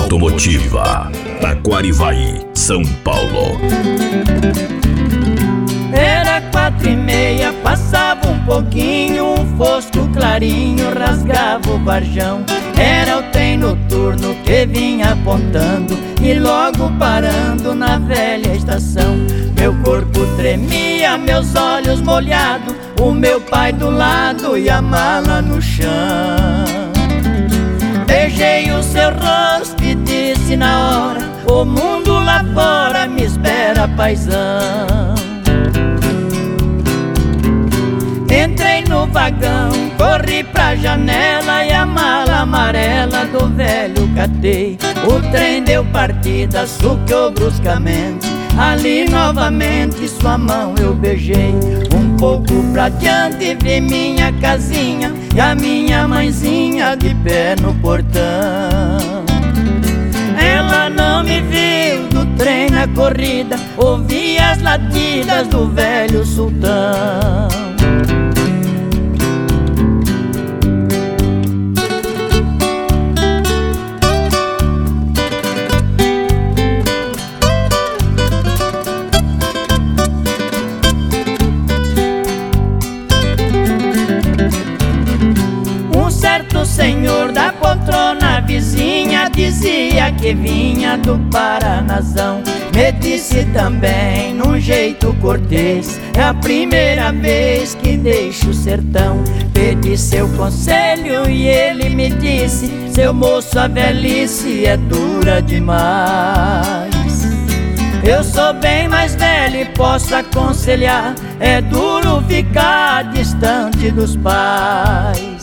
Automotiva, Taquarivaí, São Paulo. Era 4:30, passava um pouquinho, um fosco clarinho rasgava o varjão. Era o trem noturno que vinha apontando e logo parando na velha estação. Meu corpo tremia, meus olhos molhados, o meu pai do lado e a mala no chão. Beijei o seu rosto e disse na hora: o mundo lá fora me espera, paizão. Entrei no vagão, corri pra janela e a mala amarela do velho catei. O trem deu partida, sucou bruscamente, ali novamente sua mão eu beijei. Um pouco pra diante vi minha casinha e a minha mãezinha de pé no portão. Ela não me viu no trem na corrida, ouvi as latidas do velho sultão. O senhor da poltrona vizinha dizia que vinha do Paranazão. Me disse também num jeito cortês: é a primeira vez que deixo o sertão. Pedi seu conselho e ele me disse: seu moço, a velhice é dura demais. Eu sou bem mais velho e posso aconselhar: é duro ficar distante dos pais.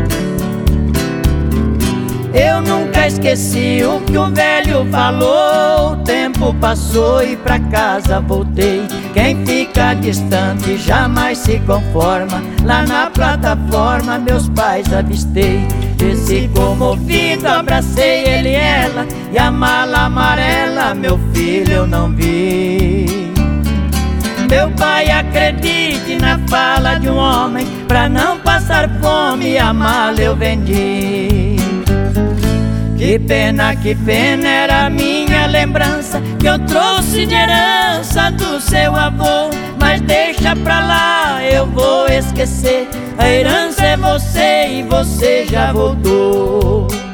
Eu nunca esqueci o que o velho falou. O tempo passou e pra casa voltei. Quem fica distante jamais se conforma. Lá na plataforma meus pais avistei. Desci comovido, abracei ele e ela, e a mala amarela, meu filho, eu não vi. Meu pai, acredite na fala de um homem, pra não passar fome a mala eu vendi. Que pena, era a minha lembrança que eu trouxe de herança do seu avô. Mas deixa pra lá, eu vou esquecer. A herança é você e você já voltou.